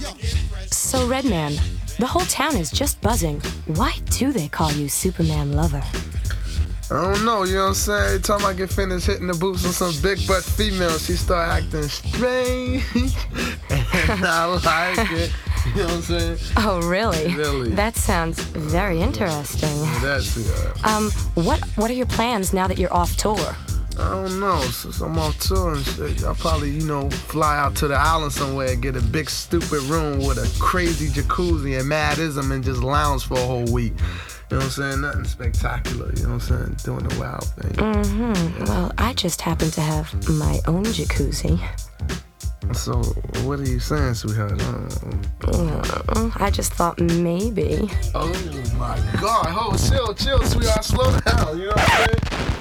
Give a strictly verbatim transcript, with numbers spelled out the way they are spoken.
So, Redman, the whole town is just buzzing. Why do they call you Superman Lover? I don't know, you know what I'm saying? Every time I get finished hitting the boots with some big butt female, she start acting strange. And I like it. You know what I'm saying? Oh, really? Really. That sounds very interesting. That's it. Um, what what are your plans now that you're off tour? I don't know. Since I'm off tour and shit, I'll probably, you know, fly out to the island somewhere and get a big stupid room with a crazy jacuzzi and madism and just lounge for a whole week. You know what I'm saying? Nothing spectacular, you know what I'm saying? Doing the wild thing. Mm-hmm. Yeah. Well, I just happen to have my own jacuzzi. So, what are you saying, sweetheart? Uh, I just thought maybe. Oh, my God. Hold, chill, chill, sweetheart. Slow down, you know what I'm saying?